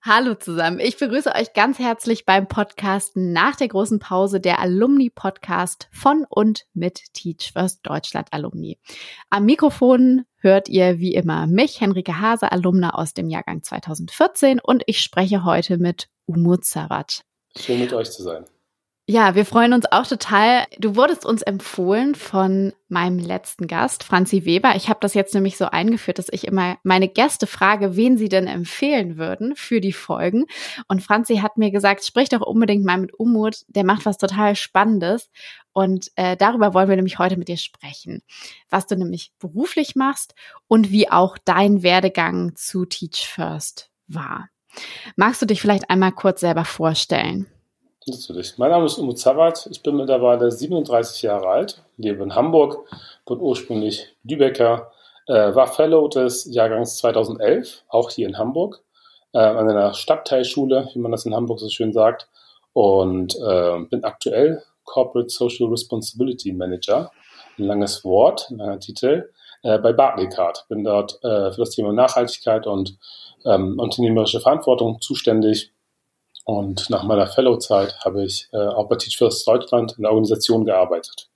Hallo zusammen, ich begrüße euch ganz herzlich beim Podcast nach der großen Pause, der Alumni-Podcast von und mit Teach First Deutschland Alumni. Am Mikrofon hört ihr wie immer mich, Henrike Hase, Alumna aus dem Jahrgang 2014 und ich spreche heute mit Umut Savat. Schön mit euch zu sein. Ja, wir freuen uns auch total. Du wurdest uns empfohlen von meinem letzten Gast, Franzi Weber. Ich habe das jetzt nämlich so eingeführt, dass ich immer meine Gäste frage, wen sie denn empfehlen würden für die Folgen. Und Franzi hat mir gesagt, sprich doch unbedingt mal mit Umut, der macht was total Spannendes. Und darüber wollen wir nämlich heute mit dir sprechen, was du nämlich beruflich machst und wie auch dein Werdegang zu Teach First war. Magst du dich vielleicht einmal kurz selber vorstellen? Natürlich. Mein Name ist Umut Savat. Ich bin mittlerweile 37 Jahre alt, lebe in Hamburg, bin ursprünglich Lübecker, war Fellow des Jahrgangs 2011, auch hier in Hamburg, an einer Stadtteilschule, wie man das in Hamburg so schön sagt, und bin aktuell Corporate Social Responsibility Manager, ein langes Wort, ein langer Titel, bei Barclaycard. Bin dort für das Thema Nachhaltigkeit und unternehmerische Verantwortung zuständig. Und nach meiner Fellow-Zeit habe ich auch bei Teach First Deutschland in der Organisation gearbeitet.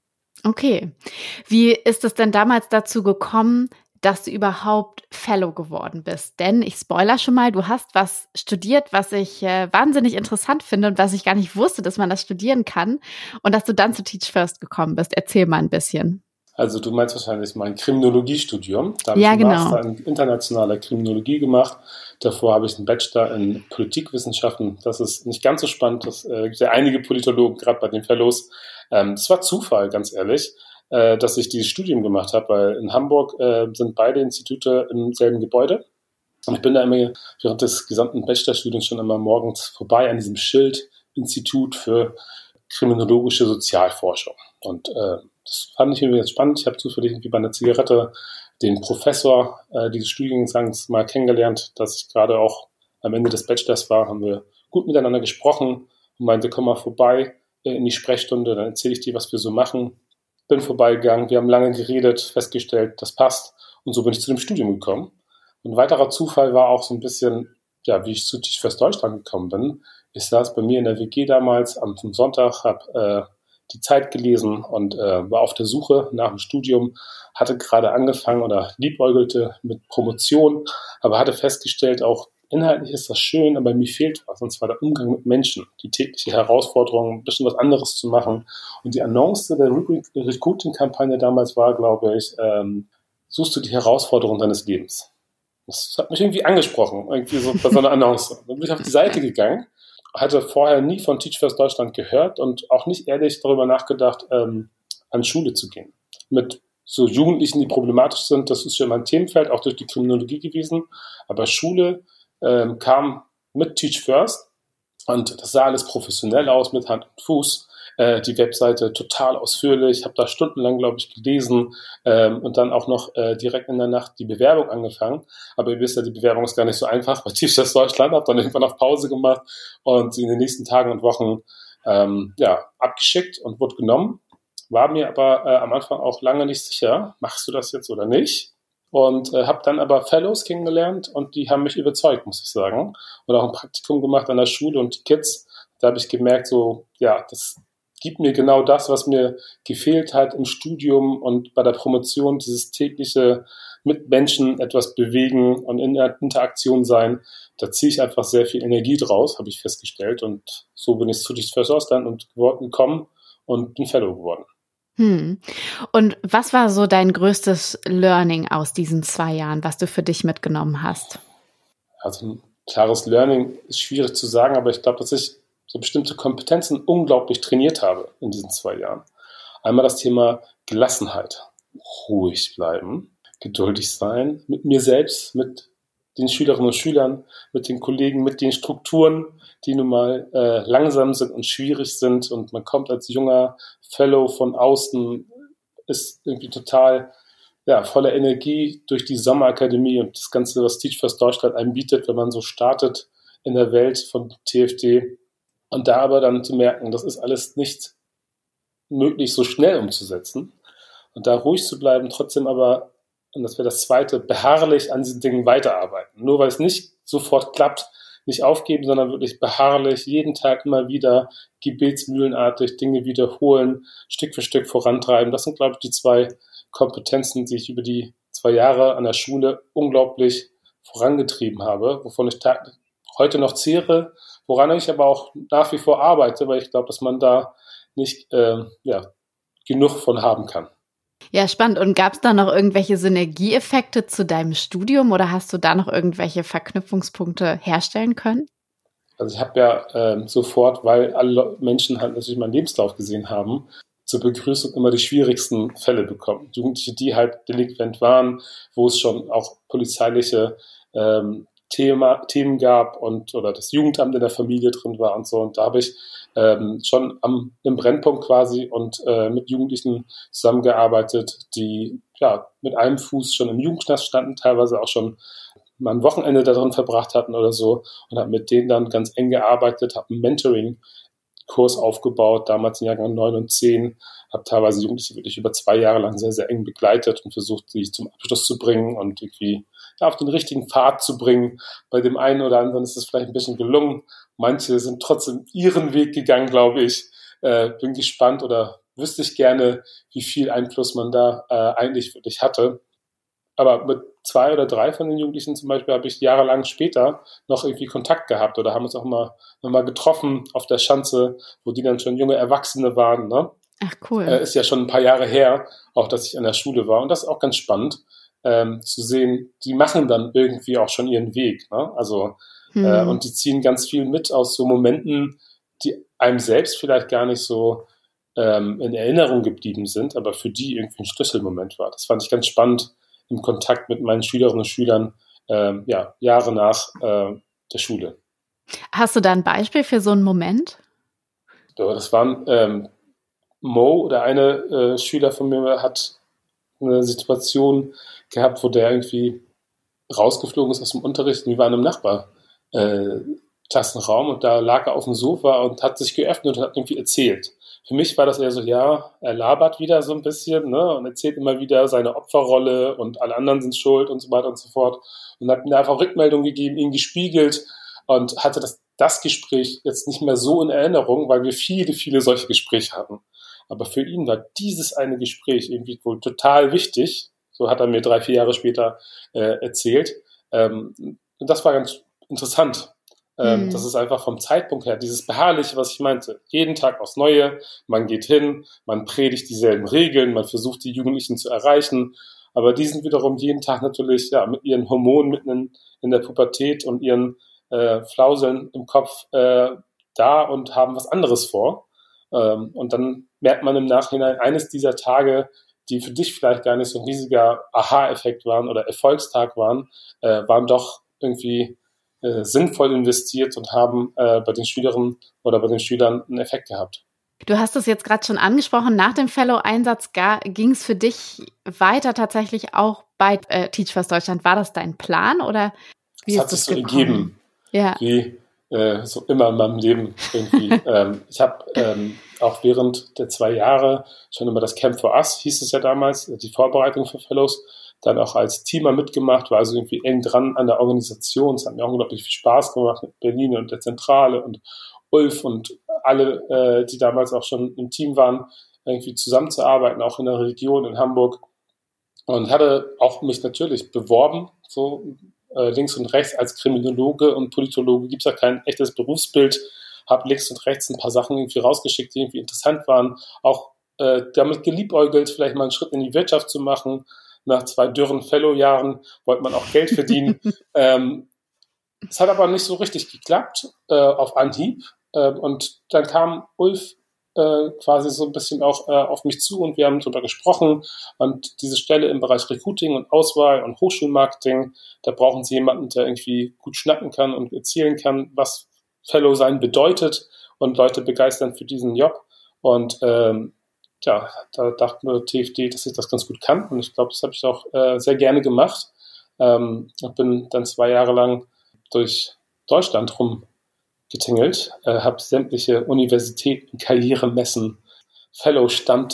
Okay. Wie ist es denn damals dazu gekommen, dass du überhaupt Fellow geworden bist? Denn ich spoiler schon mal, du hast was studiert, was ich wahnsinnig interessant finde und was ich gar nicht wusste, dass man das studieren kann und dass du dann zu Teach First gekommen bist. Erzähl mal ein bisschen. Also du meinst wahrscheinlich mein Kriminologiestudium. Da habe ich einen Master in internationaler Kriminologie gemacht. Davor habe ich einen Bachelor in Politikwissenschaften. Das ist nicht ganz so spannend. Das gibt ja einige Politologen, gerade bei den Fellows. Das war Zufall, ganz ehrlich, dass ich dieses Studium gemacht habe, weil in Hamburg sind beide Institute im selben Gebäude. Und ich bin da immer während des gesamten Bachelorstudiums schon immer morgens vorbei an diesem Schild Institut für kriminologische Sozialforschung. Und das fand ich irgendwie ganz spannend. Ich habe zufällig irgendwie bei einer Zigarette den Professor dieses Studiengangs mal kennengelernt, dass ich gerade auch am Ende des Bachelors war, haben wir gut miteinander gesprochen und meinte, komm mal vorbei in die Sprechstunde, dann erzähle ich dir, was wir so machen. Bin vorbeigegangen, wir haben lange geredet, festgestellt, das passt und so bin ich zu dem Studium gekommen. Und ein weiterer Zufall war auch so ein bisschen, ja, wie ich zu Teach First Deutschland gekommen bin. Ich saß bei mir in der WG damals am Sonntag, habe die Zeit gelesen und war auf der Suche nach dem Studium, hatte gerade angefangen oder liebäugelte mit Promotion, aber hatte festgestellt, auch inhaltlich ist das schön, aber mir fehlt was, und zwar der Umgang mit Menschen, die tägliche Herausforderung, ein bisschen was anderes zu machen. Und die Annonce der Recruiting-Kampagne damals war, glaube ich, suchst du die Herausforderung deines Lebens. Das hat mich irgendwie angesprochen, irgendwie so bei so einer Annonce. Dann bin ich auf die Seite gegangen, hatte vorher nie von Teach First Deutschland gehört und auch nicht ehrlich darüber nachgedacht, an Schule zu gehen. Mit so Jugendlichen, die problematisch sind, das ist schon mein Themenfeld, auch durch die Kriminologie gewesen. Aber Schule kam mit Teach First und das sah alles professionell aus, mit Hand und Fuß. Die Webseite total ausführlich, ich habe da stundenlang, glaube ich, gelesen und dann auch noch direkt in der Nacht die Bewerbung angefangen. Aber ihr wisst ja, die Bewerbung ist gar nicht so einfach bei Teach First Deutschland, habe dann irgendwann auf Pause gemacht und in den nächsten Tagen und Wochen abgeschickt und wurde genommen. War mir aber am Anfang auch lange nicht sicher, machst du das jetzt oder nicht? Und habe dann aber Fellows kennengelernt und die haben mich überzeugt, muss ich sagen. Und auch ein Praktikum gemacht an der Schule und die Kids, da habe ich gemerkt, so, ja, das gibt mir genau das, was mir gefehlt hat im Studium und bei der Promotion, dieses tägliche mit Menschen etwas bewegen und in der Interaktion sein. Da ziehe ich einfach sehr viel Energie draus, habe ich festgestellt. Und so bin ich zu Teach First Deutschland und gekommen und bin Fellow geworden. Und was war so dein größtes Learning aus diesen 2 Jahren, was du für dich mitgenommen hast? Also ein klares Learning ist schwierig zu sagen, aber ich glaube, dass ich so bestimmte Kompetenzen unglaublich trainiert habe in diesen 2 Jahren. Einmal das Thema Gelassenheit, ruhig bleiben, geduldig sein, mit mir selbst, mit den Schülerinnen und Schülern, mit den Kollegen, mit den Strukturen, die nun mal langsam sind und schwierig sind. Und man kommt als junger Fellow von außen, ist irgendwie total voller Energie durch die Sommerakademie und das Ganze, was Teach First Deutschland einem bietet, wenn man so startet in der Welt von TFD. Und da aber dann zu merken, das ist alles nicht möglich, so schnell umzusetzen. Und da ruhig zu bleiben, trotzdem aber, und das wäre das Zweite, beharrlich an diesen Dingen weiterarbeiten. Nur weil es nicht sofort klappt, nicht aufgeben, sondern wirklich beharrlich, jeden Tag immer wieder gebetsmühlenartig Dinge wiederholen, Stück für Stück vorantreiben. Das sind, glaube ich, die zwei Kompetenzen, die ich über die 2 Jahre an der Schule unglaublich vorangetrieben habe, wovon ich heute noch zehre, woran ich aber auch nach wie vor arbeite, weil ich glaube, dass man da nicht genug von haben kann. Ja, spannend. Und gab es da noch irgendwelche Synergieeffekte zu deinem Studium oder hast du da noch irgendwelche Verknüpfungspunkte herstellen können? Also ich habe ja sofort, weil alle Menschen halt natürlich meinen Lebenslauf gesehen haben, zur Begrüßung immer die schwierigsten Fälle bekommen. Jugendliche, die halt delinquent waren, wo es schon auch polizeiliche Themen gab oder das Jugendamt in der Familie drin war und so. Und da habe ich schon im Brennpunkt quasi und mit Jugendlichen zusammengearbeitet, die ja mit einem Fuß schon im Jugendknast standen, teilweise auch schon mal ein Wochenende darin verbracht hatten oder so, und habe mit denen dann ganz eng gearbeitet, habe einen Mentoring-Kurs aufgebaut, damals in Jahrgang 9 und 10, habe teilweise Jugendliche wirklich über 2 Jahre lang sehr, sehr eng begleitet und versucht, sie zum Abschluss zu bringen und irgendwie auf den richtigen Pfad zu bringen. Bei dem einen oder anderen ist es vielleicht ein bisschen gelungen. Manche sind trotzdem ihren Weg gegangen, glaube ich. Bin gespannt oder wüsste ich gerne, wie viel Einfluss man da eigentlich wirklich hatte. Aber mit 2 oder 3 von den Jugendlichen zum Beispiel habe ich jahrelang später noch irgendwie Kontakt gehabt oder haben uns auch mal getroffen auf der Schanze, wo die dann schon junge Erwachsene waren. Ne? Ach, cool. Ist ja schon ein paar Jahre her, auch dass ich an der Schule war. Und das ist auch ganz spannend, zu sehen, die machen dann irgendwie auch schon ihren Weg. Ne? Also, und die ziehen ganz viel mit aus so Momenten, die einem selbst vielleicht gar nicht so in Erinnerung geblieben sind, aber für die irgendwie ein Schlüsselmoment war. Das fand ich ganz spannend im Kontakt mit meinen Schülerinnen und Schülern, Jahre nach der Schule. Hast du da ein Beispiel für so einen Moment? Ja, das waren Mo, oder eine Schüler von mir hat eine Situation gehabt, wo der irgendwie rausgeflogen ist aus dem Unterricht. Wir waren im Nachbarklassenraum und da lag er auf dem Sofa und hat sich geöffnet und hat irgendwie erzählt. Für mich war das eher so, ja, er labert wieder so ein bisschen, ne, und erzählt immer wieder seine Opferrolle und alle anderen sind schuld und so weiter und so fort. Und hat mir einfach Rückmeldung gegeben, ihn gespiegelt und hatte das Gespräch jetzt nicht mehr so in Erinnerung, weil wir viele, viele solche Gespräche hatten. Aber für ihn war dieses eine Gespräch irgendwie wohl total wichtig. So hat er mir 3, 4 Jahre später erzählt. Und das war ganz interessant. Das ist einfach vom Zeitpunkt her, dieses Beharrliche, was ich meinte. Jeden Tag aufs Neue, man geht hin, man predigt dieselben Regeln, man versucht, die Jugendlichen zu erreichen. Aber die sind wiederum jeden Tag natürlich mit ihren Hormonen mitten in der Pubertät und ihren Flauseln im Kopf da und haben was anderes vor. Und dann merkt man im Nachhinein, eines dieser Tage, die für dich vielleicht gar nicht so ein riesiger Aha-Effekt waren oder Erfolgstag waren, waren doch irgendwie sinnvoll investiert und haben bei den Schülerinnen oder bei den Schülern einen Effekt gehabt. Du hast es jetzt gerade schon angesprochen, nach dem Fellow-Einsatz ging es für dich weiter tatsächlich auch bei Teach First Deutschland. War das dein Plan oder wie ist das gekommen? Ergeben, ja. Wie so immer in meinem Leben irgendwie. Ich habe auch während der 2 Jahre schon immer das Camp for Us, hieß es ja damals, die Vorbereitung für Fellows, dann auch als Teamer mitgemacht, war also irgendwie eng dran an der Organisation. Es hat mir auch unglaublich viel Spaß gemacht mit Berlin und der Zentrale und Ulf und alle, die damals auch schon im Team waren, irgendwie zusammenzuarbeiten, auch in der Region in Hamburg. Und hatte auch mich natürlich beworben, so links und rechts als Kriminologe und Politologe gibt es ja kein echtes Berufsbild. Habe links und rechts ein paar Sachen irgendwie rausgeschickt, die irgendwie interessant waren. Auch damit geliebäugelt, vielleicht mal einen Schritt in die Wirtschaft zu machen. Nach 2 dürren Fellow-Jahren wollte man auch Geld verdienen. Es hat aber nicht so richtig geklappt auf Anhieb. Und dann kam Ulf quasi so ein bisschen auch auf mich zu und wir haben darüber gesprochen. Und diese Stelle im Bereich Recruiting und Auswahl und Hochschulmarketing, da brauchen sie jemanden, der irgendwie gut schnacken kann und erzählen kann, was Fellow sein bedeutet und Leute begeistern für diesen Job. Und da dachte mir TFD, dass ich das ganz gut kann. Und ich glaube, das habe ich auch sehr gerne gemacht. Ich bin dann 2 Jahre lang durch Deutschland rumgetingelt, habe sämtliche Universitäten, Karrieremessen,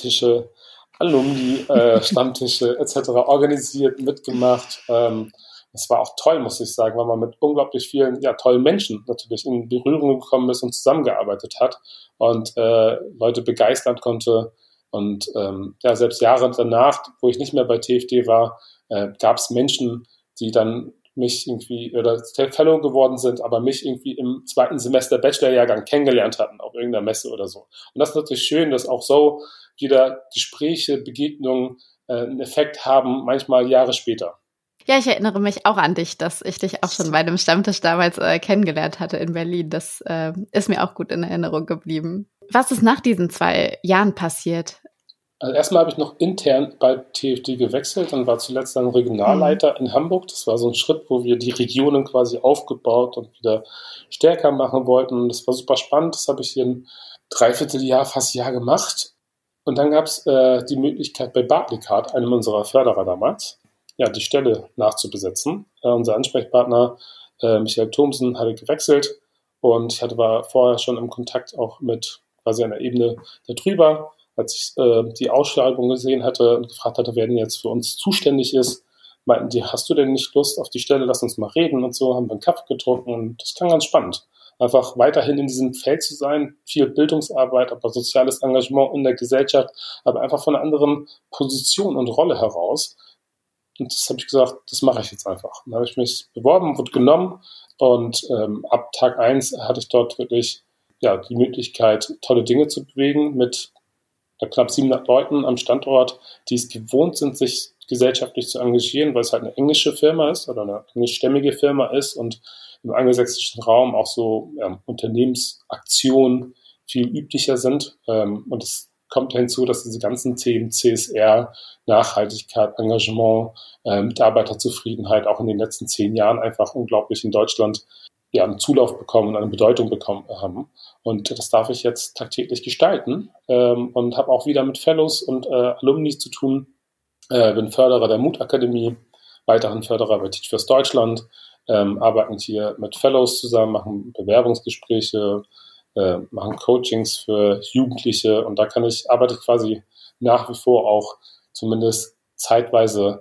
Fellow-Stammtische, Alumni-Stammtische etc. organisiert, mitgemacht. Das das war auch toll, muss ich sagen, weil man mit unglaublich vielen tollen Menschen natürlich in Berührung gekommen ist und zusammengearbeitet hat und Leute begeistern konnte. Und selbst Jahre danach, wo ich nicht mehr bei TFD war, gab es Menschen, die dann mich irgendwie oder Fellow geworden sind, aber mich irgendwie im 2. Semester Bachelorjahrgang kennengelernt hatten auf irgendeiner Messe oder so. Und das ist natürlich schön, dass auch so wieder Gespräche, Begegnungen einen Effekt haben, manchmal Jahre später. Ja, ich erinnere mich auch an dich, dass ich dich auch schon bei einem Stammtisch damals kennengelernt hatte in Berlin. Das ist mir auch gut in Erinnerung geblieben. Was ist nach diesen 2 Jahren passiert? Also erstmal habe ich noch intern bei TFD gewechselt und war zuletzt dann Regionalleiter in Hamburg. Das war so ein Schritt, wo wir die Regionen quasi aufgebaut und wieder stärker machen wollten. Das war super spannend. Das habe ich hier ein Dreivierteljahr, fast Jahr gemacht. Und dann gab es die Möglichkeit bei Barclaycard, einem unserer Förderer damals, die Stelle nachzubesetzen. Unser Ansprechpartner Michael Thomsen hatte gewechselt und ich war vorher schon im Kontakt auch mit quasi einer Ebene darüber. Als ich die Ausschreibung gesehen hatte und gefragt hatte, wer denn jetzt für uns zuständig ist, meinten die, hast du denn nicht Lust auf die Stelle, lass uns mal reden und so, haben wir einen Kaffee getrunken und das klang ganz spannend. Einfach weiterhin in diesem Feld zu sein, viel Bildungsarbeit, aber soziales Engagement in der Gesellschaft, aber einfach von einer anderen Position und Rolle heraus. Und das habe ich gesagt, das mache ich jetzt einfach. Dann habe ich mich beworben, wurde genommen und ab Tag 1 hatte ich dort wirklich die Möglichkeit, tolle Dinge zu bewegen mit knapp 700 Leuten am Standort, die es gewohnt sind, sich gesellschaftlich zu engagieren, weil es halt eine englische Firma ist oder eine englischstämmige Firma ist und im angelsächsischen Raum auch so Unternehmensaktionen viel üblicher sind. Und es kommt hinzu, dass diese ganzen Themen CSR, Nachhaltigkeit, Engagement, Mitarbeiterzufriedenheit auch in den letzten 10 Jahren einfach unglaublich in Deutschland einen Zulauf bekommen und eine Bedeutung bekommen haben. Und das darf ich jetzt tagtäglich gestalten und habe auch wieder mit Fellows und Alumni zu tun. Bin Förderer der Mutakademie, weiteren Förderer bei Teach First Deutschland, arbeiten hier mit Fellows zusammen, machen Bewerbungsgespräche, machen Coachings für Jugendliche und da arbeite ich quasi nach wie vor auch zumindest zeitweise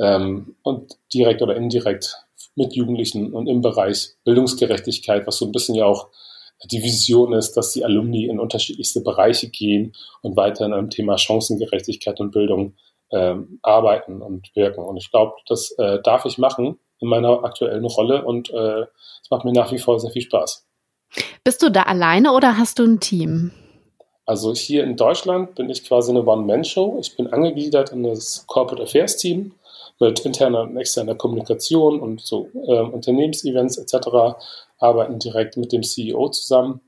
und direkt oder indirekt mit Jugendlichen und im Bereich Bildungsgerechtigkeit, was so ein bisschen ja auch die Vision ist, dass die Alumni in unterschiedlichste Bereiche gehen und weiterhin am Thema Chancengerechtigkeit und Bildung arbeiten und wirken. Und ich glaube, das darf ich machen in meiner aktuellen Rolle und es macht mir nach wie vor sehr viel Spaß. Bist du da alleine oder hast du ein Team? Also hier in Deutschland bin ich quasi eine One-Man-Show. Ich bin angegliedert in das Corporate Affairs Team mit interner und externer Kommunikation und so Unternehmensevents etc. Arbeiten direkt mit dem CEO zusammen.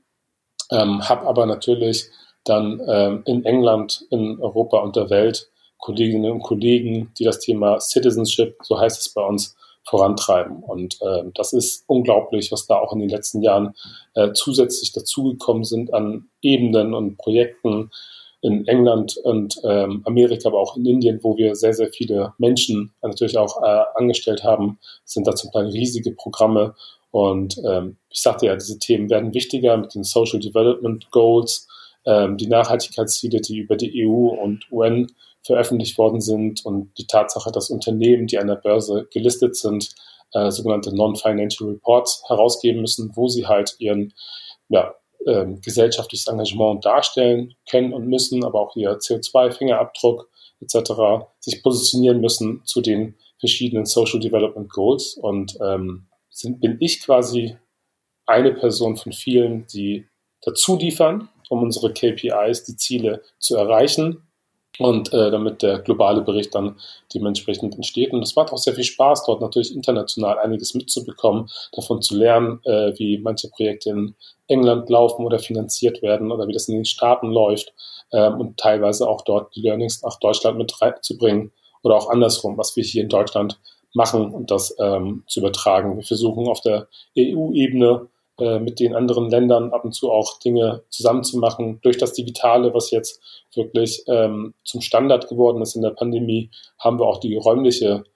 Habe aber natürlich dann in England, in Europa und der Welt Kolleginnen und Kollegen, die das Thema Citizenship, so heißt es bei uns, vorantreiben. Und das ist unglaublich, was da auch in den letzten Jahren zusätzlich dazugekommen sind an Ebenen und Projekten in England und Amerika, aber auch in Indien, wo wir sehr, sehr viele Menschen natürlich auch angestellt haben, sind da zum Teil riesige Programme. Und ich sagte ja, diese Themen werden wichtiger mit den Social Development Goals, die Nachhaltigkeitsziele, die über die EU und UN veröffentlicht worden sind und die Tatsache, dass Unternehmen, die an der Börse gelistet sind, sogenannte Non-Financial Reports herausgeben müssen, wo sie halt ihren gesellschaftliches Engagement darstellen können und müssen, aber auch ihr CO2-Fingerabdruck etc. sich positionieren müssen zu den verschiedenen Social Development Goals. Und bin ich quasi eine Person von vielen, die dazu liefern, um unsere KPIs, die Ziele zu erreichen und damit der globale Bericht dann dementsprechend entsteht. Und es macht auch sehr viel Spaß, dort natürlich international einiges mitzubekommen, davon zu lernen, wie manche Projekte in England laufen oder finanziert werden oder wie das in den Staaten läuft und teilweise auch dort die Learnings nach Deutschland mit reinzubringen oder auch andersrum, was wir hier in Deutschland machen und das zu übertragen. Wir versuchen auf der EU-Ebene mit den anderen Ländern ab und zu auch Dinge zusammenzumachen. Durch das Digitale, was jetzt wirklich zum Standard geworden ist in der Pandemie, haben wir auch die räumliche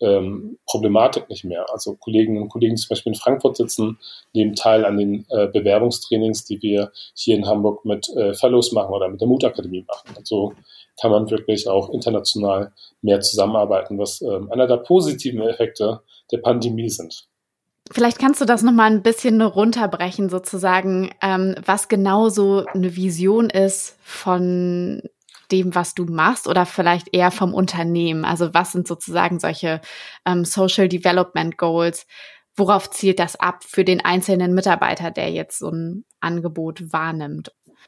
Problematik nicht mehr. Also Kolleginnen und Kollegen zum Beispiel in Frankfurt sitzen, nehmen teil an den Bewerbungstrainings, die wir hier in Hamburg mit Fellows machen oder mit der Mutakademie machen. Und so kann man wirklich auch international mehr zusammenarbeiten, was einer der positiven Effekte der Pandemie sind. Vielleicht kannst du das nochmal ein bisschen runterbrechen, sozusagen, was genau so eine Vision ist von dem, was du machst, oder vielleicht eher vom Unternehmen. Also was sind sozusagen solche Social Development Goals? Worauf zielt das ab für den einzelnen Mitarbeiter, der jetzt so ein Angebot wahrnimmt?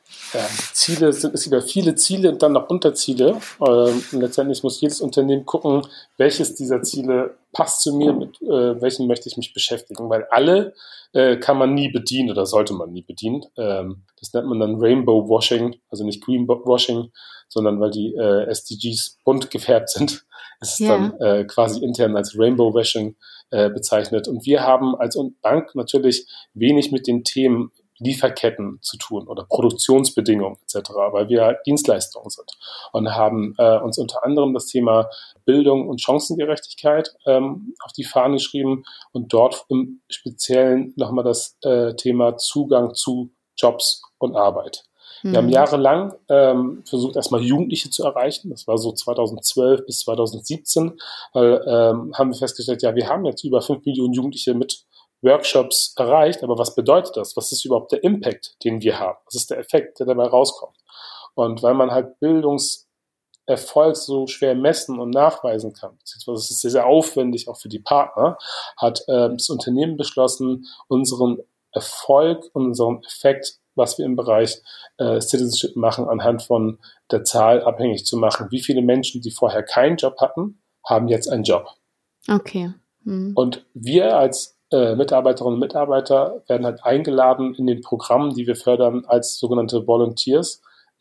Ziele es gibt ja viele Ziele und dann noch Unterziele. Und letztendlich muss jedes Unternehmen gucken, welches dieser Ziele passt zu mir, mit welchen möchte ich mich beschäftigen. Weil alle kann man nie bedienen oder sollte man nie bedienen. Das nennt man dann Rainbow Washing, also nicht Green Washing, sondern weil die SDGs bunt gefärbt sind, ist es dann quasi intern als Rainbow Washing bezeichnet. Und wir haben als Bank natürlich wenig mit den Themen Lieferketten zu tun oder Produktionsbedingungen etc., weil wir Dienstleistungen sind und haben uns unter anderem das Thema Bildung und Chancengerechtigkeit auf die Fahne geschrieben und dort im Speziellen nochmal das Thema Zugang zu Jobs und Arbeit. Wir haben jahrelang versucht, erstmal Jugendliche zu erreichen. Das war so 2012 bis 2017, weil haben wir festgestellt, ja, wir haben jetzt über 5 Millionen Jugendliche mit Workshops erreicht, aber was bedeutet das? Was ist überhaupt der Impact, den wir haben? Was ist der Effekt, der dabei rauskommt? Und weil man halt Bildungserfolg so schwer messen und nachweisen kann, beziehungsweise es ist sehr, sehr aufwendig auch für die Partner, hat das Unternehmen beschlossen, unseren Erfolg und unseren Effekt, was wir im Bereich Citizenship machen, anhand von der Zahl abhängig zu machen. Wie viele Menschen, die vorher keinen Job hatten, haben jetzt einen Job. Okay. Und wir als Mitarbeiterinnen und Mitarbeiter werden halt eingeladen, in den Programmen, die wir fördern, als sogenannte Volunteers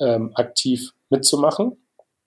aktiv mitzumachen,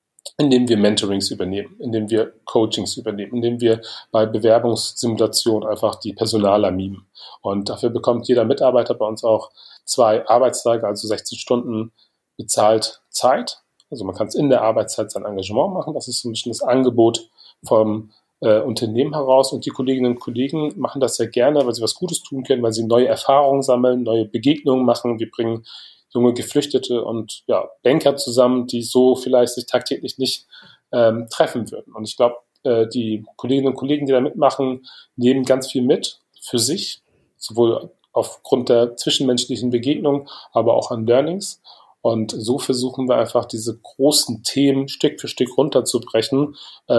indem wir Mentorings übernehmen, indem wir Coachings übernehmen, indem wir bei Bewerbungssimulation einfach die Personaler mimen. Und dafür bekommt jeder Mitarbeiter bei uns auch 2 Arbeitstage, also 16 Stunden bezahlt Zeit. Also man kann es in der Arbeitszeit sein Engagement machen. Das ist so ein bisschen das Angebot vom Unternehmen heraus, und die Kolleginnen und Kollegen machen das sehr gerne, weil sie was Gutes tun können, weil sie neue Erfahrungen sammeln, neue Begegnungen machen. Wir bringen junge Geflüchtete und Banker zusammen, die so vielleicht sich tagtäglich nicht treffen würden. Und ich glaube, die Kolleginnen und Kollegen, die da mitmachen, nehmen ganz viel mit für sich, sowohl aufgrund der zwischenmenschlichen Begegnung, aber auch an Learnings. Und so versuchen wir einfach, diese großen Themen Stück für Stück runterzubrechen,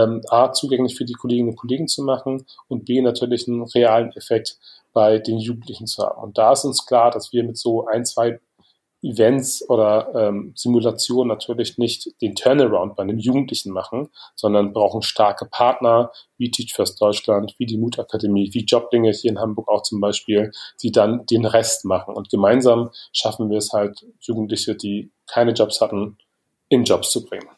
A, zugänglich für die Kolleginnen und Kollegen zu machen und B, natürlich einen realen Effekt bei den Jugendlichen zu haben. Und da ist uns klar, dass wir mit so 1, 2 Events oder Simulationen natürlich nicht den Turnaround bei einem Jugendlichen machen, sondern brauchen starke Partner wie Teach First Deutschland, wie die Mutakademie, wie Joblinge hier in Hamburg auch zum Beispiel, die dann den Rest machen. Und gemeinsam schaffen wir es halt, Jugendliche, die keine Jobs hatten, in Jobs zu bringen.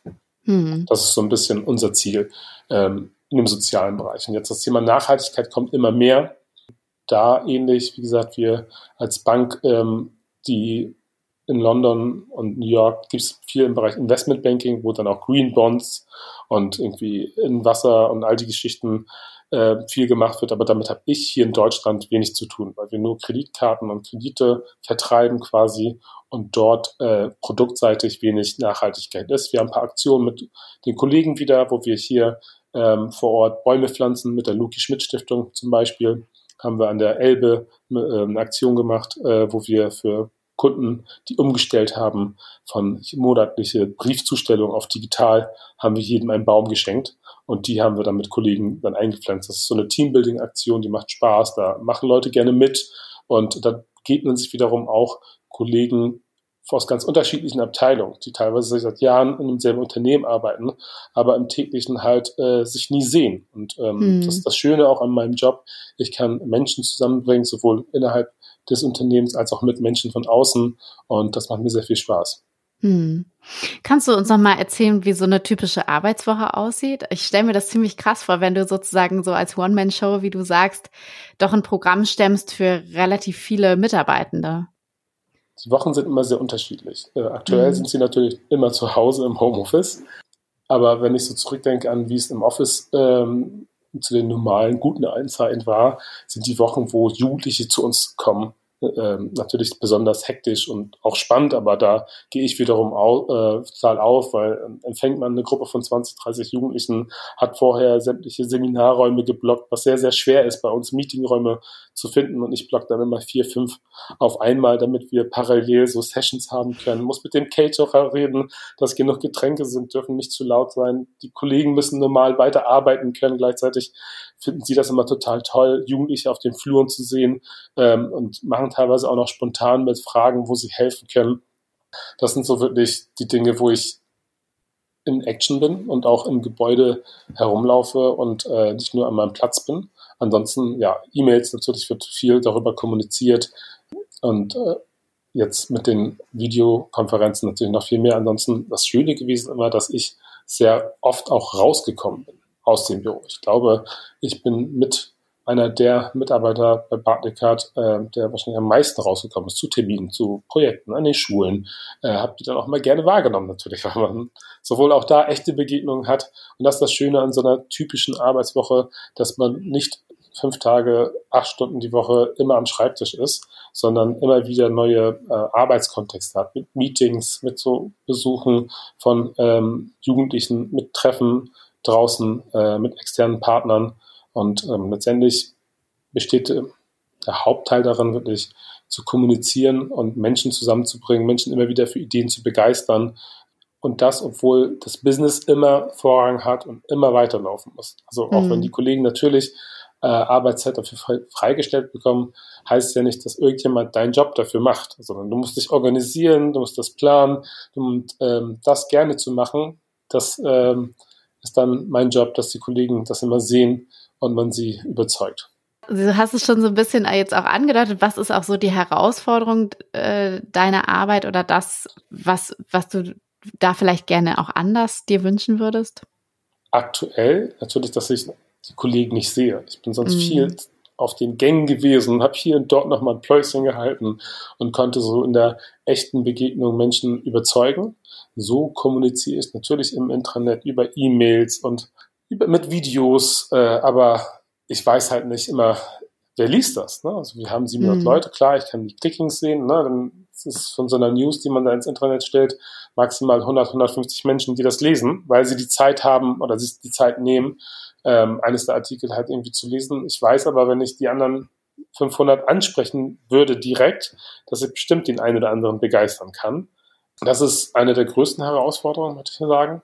Das ist so ein bisschen unser Ziel in dem sozialen Bereich. Und jetzt das Thema Nachhaltigkeit kommt immer mehr. Da ähnlich, wie gesagt, wir als Bank, die in London und New York gibt es viel im Bereich Investmentbanking, wo dann auch Green Bonds und irgendwie in Wasser und all die Geschichten viel gemacht wird. Aber damit habe ich hier in Deutschland wenig zu tun, weil wir nur Kreditkarten und Kredite vertreiben quasi und dort produktseitig wenig Nachhaltigkeit ist. Wir haben ein paar Aktionen mit den Kollegen wieder, wo wir hier vor Ort Bäume pflanzen, mit der Luki-Schmidt-Stiftung zum Beispiel. Haben wir an der Elbe eine Aktion gemacht, wo wir für Kunden, die umgestellt haben von monatliche Briefzustellung auf digital, haben wir jedem einen Baum geschenkt und die haben wir dann mit Kollegen dann eingepflanzt. Das ist so eine Teambuilding-Aktion, die macht Spaß, da machen Leute gerne mit und da begegnen sich wiederum auch Kollegen aus ganz unterschiedlichen Abteilungen, die teilweise seit Jahren in demselben Unternehmen arbeiten, aber im täglichen halt sich nie sehen. Und das ist das Schöne auch an meinem Job. Ich kann Menschen zusammenbringen, sowohl innerhalb des Unternehmens als auch mit Menschen von außen, und das macht mir sehr viel Spaß. Kannst du uns noch mal erzählen, wie so eine typische Arbeitswoche aussieht? Ich stelle mir das ziemlich krass vor, wenn du sozusagen so als One-Man-Show, wie du sagst, doch ein Programm stemmst für relativ viele Mitarbeitende. Die Wochen sind immer sehr unterschiedlich. Aktuell sind sie natürlich immer zu Hause im Homeoffice, aber wenn ich so zurückdenke an, wie es im Office zu den normalen, guten alten Zeiten war, sind die Wochen, wo Jugendliche zu uns kommen, natürlich besonders hektisch und auch spannend, aber da gehe ich wiederum total auf, weil empfängt man eine Gruppe von 20, 30 Jugendlichen, hat vorher sämtliche Seminarräume geblockt, was sehr, sehr schwer ist, bei uns Meetingräume zu finden, und ich block dann immer 4, 5 auf einmal, damit wir parallel so Sessions haben können, muss mit dem Caterer reden, dass genug Getränke sind, dürfen nicht zu laut sein, die Kollegen müssen normal weiterarbeiten können, gleichzeitig finden sie das immer total toll, Jugendliche auf den Fluren zu sehen, und machen teilweise auch noch spontan mit Fragen, wo sie helfen können. Das sind so wirklich die Dinge, wo ich in Action bin und auch im Gebäude herumlaufe und nicht nur an meinem Platz bin. Ansonsten, ja, E-Mails, natürlich wird viel darüber kommuniziert und jetzt mit den Videokonferenzen natürlich noch viel mehr. Ansonsten das Schöne gewesen immer, dass ich sehr oft auch rausgekommen bin aus dem Büro. Ich glaube, ich bin mit einer der Mitarbeiter bei Barclaycard, der wahrscheinlich am meisten rausgekommen ist, zu Terminen, zu Projekten, an den Schulen. Habe die dann auch mal gerne wahrgenommen natürlich, weil man sowohl auch da echte Begegnungen hat. Und das ist das Schöne an so einer typischen Arbeitswoche, dass man nicht 5 Tage, 8 Stunden die Woche immer am Schreibtisch ist, sondern immer wieder neue Arbeitskontexte hat, mit Meetings, mit so Besuchen von Jugendlichen, mit Treffen draußen, mit externen Partnern. Und letztendlich besteht der Hauptteil darin, wirklich zu kommunizieren und Menschen zusammenzubringen, Menschen immer wieder für Ideen zu begeistern. Und das, obwohl das Business immer Vorrang hat und immer weiterlaufen muss. Also auch wenn die Kollegen natürlich Arbeitszeit dafür freigestellt bekommen, heißt es ja nicht, dass irgendjemand deinen Job dafür macht, sondern du musst dich organisieren, du musst das planen, und das gerne zu machen, das ist dann mein Job, dass die Kollegen das immer sehen und man sie überzeugt. Du hast es schon so ein bisschen jetzt auch angedeutet. Was ist auch so die Herausforderung deiner Arbeit oder das, was du da vielleicht gerne auch anders dir wünschen würdest? Aktuell natürlich, dass ich die Kollegen nicht sehe. Ich bin sonst viel auf den Gängen gewesen, habe hier und dort nochmal ein Pläuschen gehalten und konnte so in der echten Begegnung Menschen überzeugen. So kommuniziere ich natürlich im Intranet über E-Mails und mit Videos, aber ich weiß halt nicht immer, wer liest das. Ne? Also wir haben 700 Leute, klar, ich kann die Clickings sehen, ne? Dann ist es von so einer News, die man da ins Internet stellt, maximal 100, 150 Menschen, die das lesen, weil sie die Zeit haben oder sich die Zeit nehmen, eines der Artikel halt irgendwie zu lesen. Ich weiß aber, wenn ich die anderen 500 ansprechen würde direkt, dass ich bestimmt den einen oder anderen begeistern kann. Das ist eine der größten Herausforderungen, würde ich mal sagen.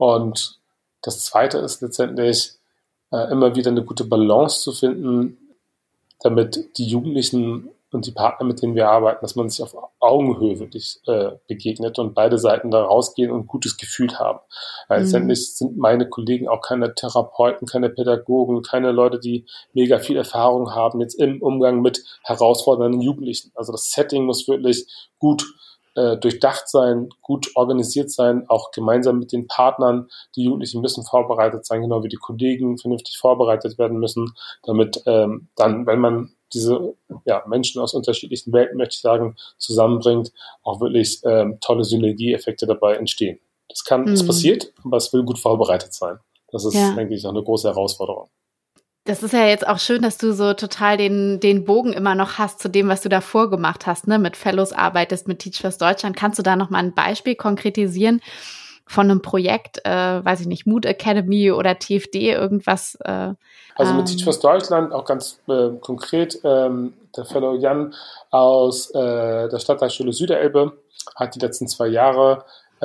Und das Zweite ist letztendlich immer wieder eine gute Balance zu finden, damit die Jugendlichen und die Partner, mit denen wir arbeiten, dass man sich auf Augenhöhe wirklich begegnet und beide Seiten da rausgehen und ein gutes Gefühl haben. Letztendlich sind meine Kollegen auch keine Therapeuten, keine Pädagogen, keine Leute, die mega viel Erfahrung haben jetzt im Umgang mit herausfordernden Jugendlichen. Also das Setting muss wirklich gut durchdacht sein, gut organisiert sein, auch gemeinsam mit den Partnern. Die Jugendlichen müssen vorbereitet sein, genau wie die Kollegen vernünftig vorbereitet werden müssen, damit dann, wenn man diese Menschen aus unterschiedlichen Welten, möchte ich sagen, zusammenbringt, auch wirklich tolle Synergieeffekte dabei entstehen. Das passiert, aber es will gut vorbereitet sein. Das ist, denke ich, auch eine große Herausforderung. Das ist ja jetzt auch schön, dass du so total den Bogen immer noch hast zu dem, was du davor gemacht hast, ne? Mit Fellows arbeitest, mit Teach First Deutschland. Kannst du da noch mal ein Beispiel konkretisiin von einem Projekt, weiß ich nicht, Mood Academy oder TFD, irgendwas? Also mit Teach First Deutschland auch ganz konkret, der Fellow Jan aus der Stadtteilschule Süderelbe hat die letzten 2 Jahre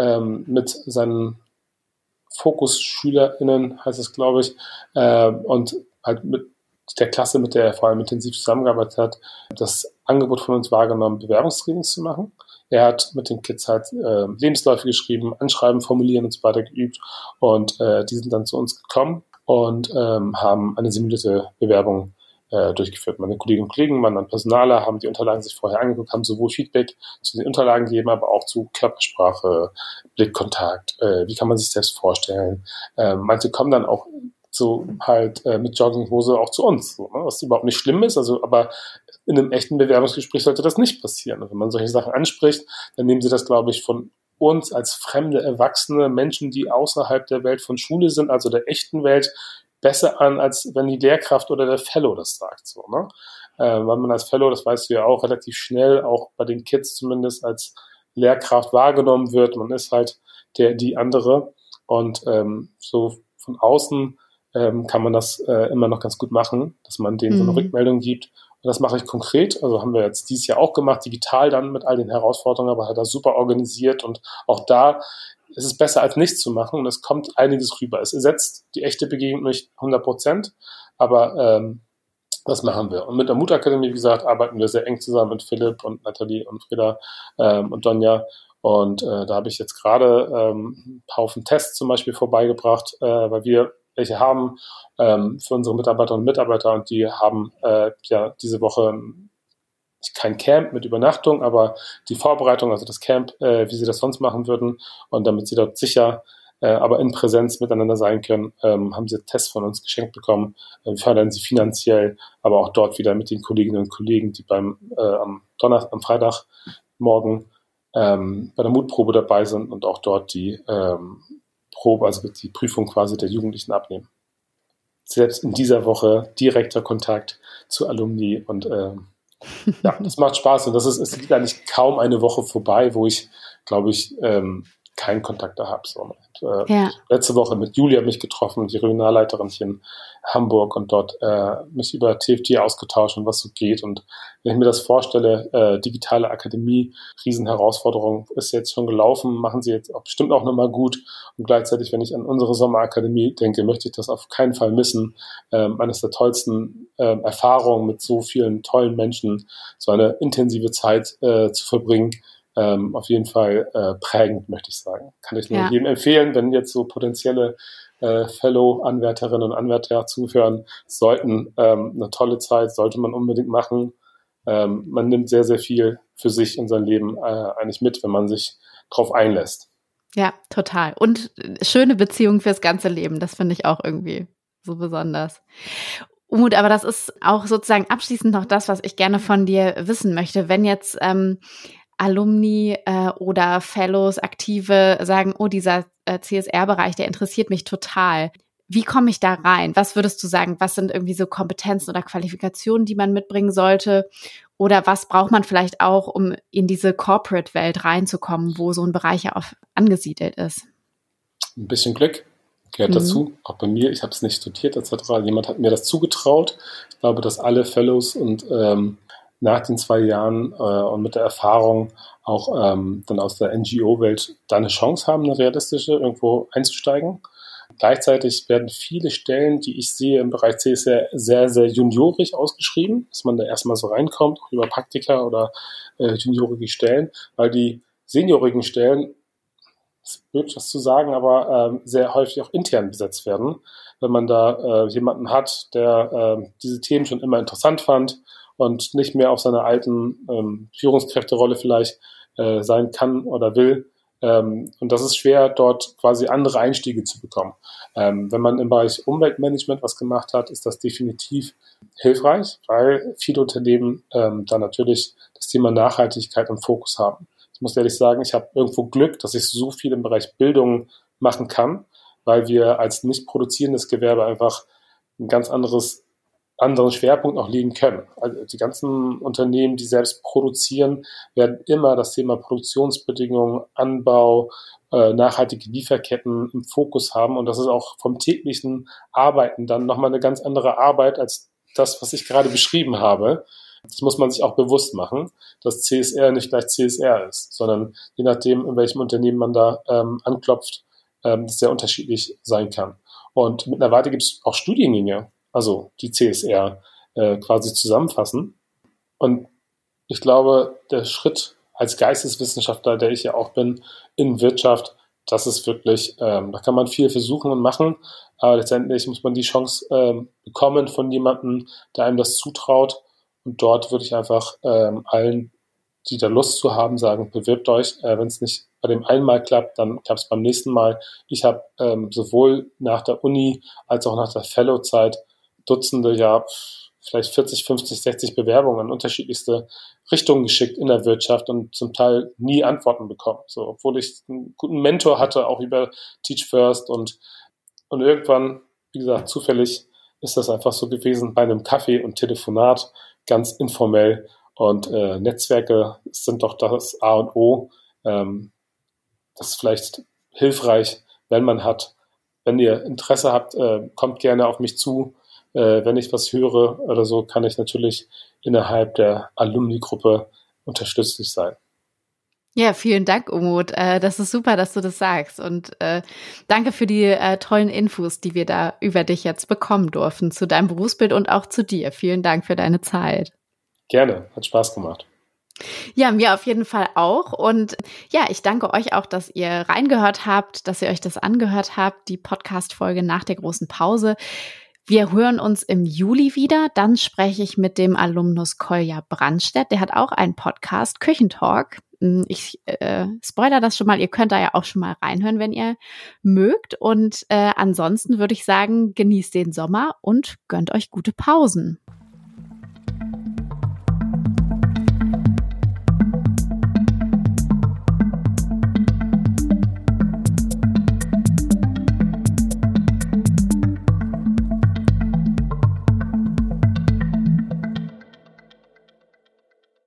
mit seinen FokusschülerInnen, heißt es, glaube ich, und halt mit der Klasse, mit der er vor allem intensiv zusammengearbeitet hat, das Angebot von uns wahrgenommen, Bewerbungstrainings zu machen. Er hat mit den Kids halt Lebensläufe geschrieben, Anschreiben, Formulieren und so weiter geübt, und die sind dann zu uns gekommen und haben eine simulierte Bewerbung durchgeführt. Meine Kolleginnen und Kollegen waren dann Personaler, haben die Unterlagen sich vorher angeguckt, haben sowohl Feedback zu den Unterlagen gegeben, aber auch zu Körpersprache, Blickkontakt, wie kann man sich selbst vorstellen. Manche kommen dann auch so halt mit Jogginghose auch zu uns, so, ne? Was überhaupt nicht schlimm ist, also aber in einem echten Bewerbungsgespräch sollte das nicht passieren. Und wenn man solche Sachen anspricht, dann nehmen sie das, glaube ich, von uns als fremde, erwachsene Menschen, die außerhalb der Welt von Schule sind, also der echten Welt, besser an, als wenn die Lehrkraft oder der Fellow das sagt. So, ne? Weil man als Fellow, das weißt du ja auch, relativ schnell, auch bei den Kids zumindest, als Lehrkraft wahrgenommen wird. Man ist halt die andere. Und so von außen kann man das immer noch ganz gut machen, dass man denen so eine Rückmeldung gibt. Und das mache ich konkret. Also haben wir jetzt dieses Jahr auch gemacht, digital dann mit all den Herausforderungen, aber hat das super organisiert. Und auch da ist es besser, als nichts zu machen. Und es kommt einiges rüber. Es ersetzt die echte Begegnung nicht 100%, aber das machen wir. Und mit der Mutakademie, wie gesagt, arbeiten wir sehr eng zusammen mit Philipp und Nathalie und Frieda und Donja. Und da habe ich jetzt gerade einen Haufen Tests zum Beispiel vorbeigebracht, weil wir welche haben für unsere Mitarbeiterinnen und Mitarbeiter. Und die haben ja diese Woche kein Camp mit Übernachtung, aber die Vorbereitung, also das Camp, wie sie das sonst machen würden. Und damit sie dort sicher aber in Präsenz miteinander sein können, haben sie Tests von uns geschenkt bekommen. Wir fördern sie finanziell, aber auch dort wieder mit den Kolleginnen und Kollegen, die am Freitag morgen bei der Mutprobe dabei sind und auch dort die Probe, also die Prüfung quasi der Jugendlichen abnehmen. Selbst in dieser Woche direkter Kontakt zu Alumni und ja, das macht Spaß und es liegt eigentlich kaum eine Woche vorbei, wo ich, glaube ich, keinen Kontakt da habe. So. Letzte Woche mit Julia mich getroffen, die Regionalleiterin hier in Hamburg und dort mich über TFT ausgetauscht und was so geht. Und wenn ich mir das vorstelle, digitale Akademie, Riesenherausforderung, ist jetzt schon gelaufen, machen sie jetzt auch bestimmt auch nochmal gut. Und gleichzeitig, wenn ich an unsere Sommerakademie denke, möchte ich das auf keinen Fall missen. Eines der tollsten Erfahrungen mit so vielen tollen Menschen, so eine intensive Zeit zu verbringen. Auf jeden Fall prägend, möchte ich sagen. Kann ich nur jedem empfehlen, wenn jetzt so potenzielle Fellow-Anwärterinnen und Anwärter zuhören sollten. Eine tolle Zeit sollte man unbedingt machen. Man nimmt sehr, sehr viel für sich in sein Leben eigentlich mit, wenn man sich drauf einlässt. Ja, total. Und schöne Beziehung fürs ganze Leben. Das finde ich auch irgendwie so besonders. Umut, aber das ist auch sozusagen abschließend noch das, was ich gerne von dir wissen möchte. Wenn jetzt Alumni oder Fellows, Aktive sagen, oh, dieser CSR-Bereich, der interessiert mich total. Wie komme ich da rein? Was würdest du sagen? Was sind irgendwie so Kompetenzen oder Qualifikationen, die man mitbringen sollte? Oder was braucht man vielleicht auch, um in diese Corporate-Welt reinzukommen, wo so ein Bereich ja oft angesiedelt ist? Ein bisschen Glück gehört dazu. Auch bei mir, ich habe es nicht studiert etc. Jemand hat mir das zugetraut. Ich glaube, dass alle Fellows und nach den 2 Jahren und mit der Erfahrung auch dann aus der NGO-Welt da eine Chance haben, eine realistische irgendwo einzusteigen. Gleichzeitig werden viele Stellen, die ich sehe im Bereich CSR, sehr, sehr juniorisch ausgeschrieben, dass man da erstmal so reinkommt, auch über Praktika oder juniorige Stellen, weil die seniorigen Stellen, es ist blöd, das zu sagen, aber sehr häufig auch intern besetzt werden. Wenn man da jemanden hat, der diese Themen schon immer interessant fand und nicht mehr auf seiner alten Führungskräfterolle vielleicht sein kann oder will. Und das ist schwer, dort quasi andere Einstiege zu bekommen. Wenn man im Bereich Umweltmanagement was gemacht hat, ist das definitiv hilfreich, weil viele Unternehmen da natürlich das Thema Nachhaltigkeit im Fokus haben. Ich muss ehrlich sagen, ich habe irgendwo Glück, dass ich so viel im Bereich Bildung machen kann, weil wir als nicht produzierendes Gewerbe einfach ein ganz anderen Schwerpunkt auch legen können. Also die ganzen Unternehmen, die selbst produzieren, werden immer das Thema Produktionsbedingungen, Anbau, nachhaltige Lieferketten im Fokus haben. Und das ist auch vom täglichen Arbeiten dann nochmal eine ganz andere Arbeit als das, was ich gerade beschrieben habe. Das muss man sich auch bewusst machen, dass CSR nicht gleich CSR ist, sondern je nachdem, in welchem Unternehmen man da anklopft, das sehr unterschiedlich sein kann. Und mittlerweile gibt es auch Studiengänge, also die CSR quasi zusammenfassen. Und ich glaube, der Schritt als Geisteswissenschaftler, der ich ja auch bin, in Wirtschaft, das ist wirklich, da kann man viel versuchen und machen, aber letztendlich muss man die Chance bekommen von jemandem, der einem das zutraut. Und dort würde ich einfach allen, die da Lust zu haben, sagen, bewirbt euch. Wenn es nicht bei dem einen Mal klappt, dann klappt es beim nächsten Mal. Ich habe sowohl nach der Uni als auch nach der Fellow-Zeit Dutzende, ja, vielleicht 40, 50, 60 Bewerbungen in unterschiedlichste Richtungen geschickt in der Wirtschaft und zum Teil nie Antworten bekommen. So, obwohl ich einen guten Mentor hatte, auch über Teach First und irgendwann wie gesagt, zufällig ist das einfach so gewesen bei einem Kaffee und Telefonat, ganz informell. Und Netzwerke sind doch das A und O. Das ist vielleicht hilfreich, wenn man hat. Wenn ihr Interesse habt, kommt gerne auf mich zu. Wenn ich was höre oder so, kann ich natürlich innerhalb der Alumni-Gruppe unterstützlich sein. Ja, vielen Dank, Umut. Das ist super, dass du das sagst. Und danke für die tollen Infos, die wir da über dich jetzt bekommen durften, zu deinem Berufsbild und auch zu dir. Vielen Dank für deine Zeit. Gerne, hat Spaß gemacht. Ja, mir auf jeden Fall auch. Und ja, ich danke euch auch, dass ihr reingehört habt, dass ihr euch das angehört habt, die Podcast-Folge nach der großen Pause. Wir hören uns im Juli wieder. Dann spreche ich mit dem Alumnus Kolja Brandstedt. Der hat auch einen Podcast, Küchentalk. Ich spoilere das schon mal. Ihr könnt da ja auch schon mal reinhören, wenn ihr mögt. Und ansonsten würde ich sagen, genießt den Sommer und gönnt euch gute Pausen.